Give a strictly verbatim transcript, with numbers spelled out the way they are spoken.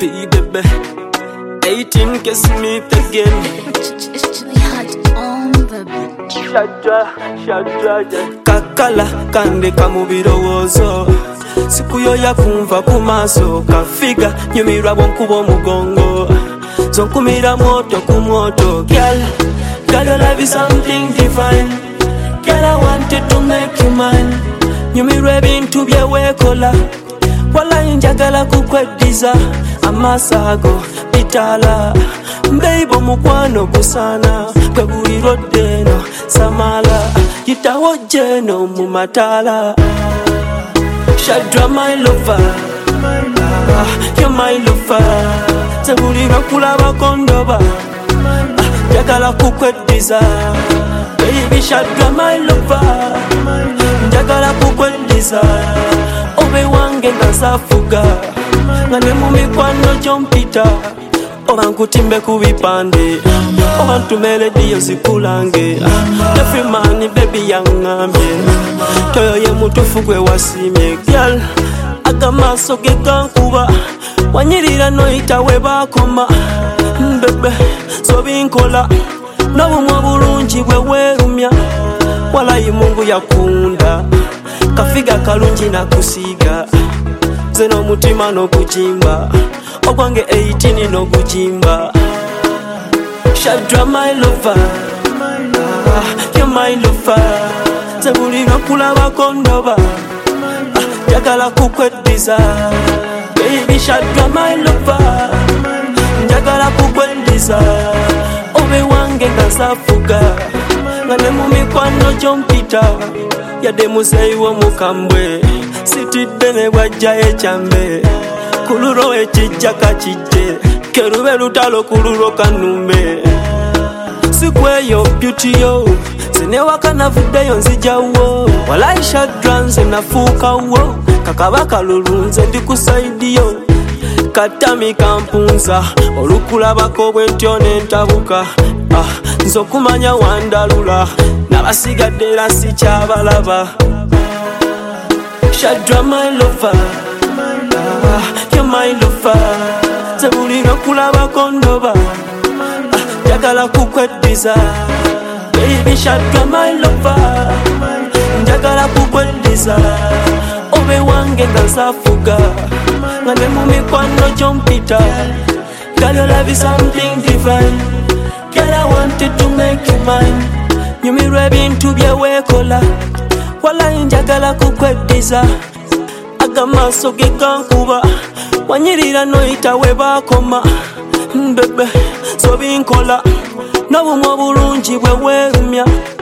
P baby. eighteen kiss me again. It's really hard on the beat. Shadra, shadra, kakala kande kamubirowozo. Siku yo yakumva kumaso kafiga nyumirwa bonkuba omugongo. Zonkumira moto ku moto. Girl, girl your love is something divine. Girl I wanted to make you mine. Nyumirwa ebintu byewekola. Wala njagala kukweddiza amasago bitala. Baby mukwano gusana kwe bulirode no samala yitawo jeno mu matala. Shadra my lover, you're my lover. Sebulira kulaba kondoba njagala kukweddiza. Baby Shadra my lover, njagala kukweddiza. Obe wange ngasafuga nga ne mu mikwano gyompita. Oba nkutimbe ku bipande oba ntumele diyo zikulange. Every man baby yangambye toyo ye mutufu gwe wasimye. Girl agamaaso ge gankuba wanyirira noyita we bakoma. Bebe so binkola n'obumwe bulungi bwe weerumya. Walayi Mungu yakunda kafiga kalungi nakusiiga. Nze n'omutima n'okujimba ogwange eighteen n'okujimba. Shadra my lover, you're my lover. Sebulira kulabako ndoba njagala kukweddiza. Baby Shadra my lover, njagala kukweddiza. Obe wange ngasafuga nga ne mu mikwano gyompita. Yadde muzeeyi w'omukambwe sitidde ne bwajja ekyambe. Kululo ekijja kakijje kerube lutalo kululo kanumbe. Sikweyo beauty yo sinewaka navuddeyo nzijawo. Walayi Shadra nze nafuukawo kakaba kalulu nze ndi ku saidi yo. Katami kampunza olukulabako bwentyo nentabuka. Ah, nze okumanya wandalula n'abasigadde era sikyabalaba. Shadra my lover, you're my lover. Sebulira kulabako ndoba njagala kukweddiza. Baby Shadra my lover, njagala kukweddiza. Obe wange ngasafuga nga ne mu mikwano gyompita. Girl your love is something divine. Girl I wanted to make you mine. Nyumirwa ebintu byewekola. Walayi njagala kukweddiza. Agamaaso ge gankuba wanyirira noyita we bakoma. Bebe so binkola n'obumwe bulungi bwe weerumya.